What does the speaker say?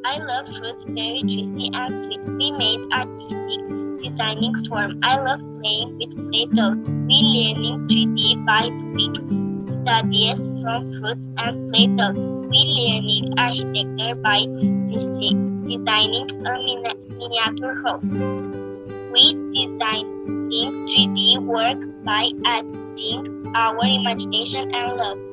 I love fruits very juicy and sweet. We made artistic designing form. I love playing with Play-Doh. We learning 3D by doing studies from fruits and Play-Doh. We learning architecture by designing a miniature house. We designing 3D work by adding our imagination and love.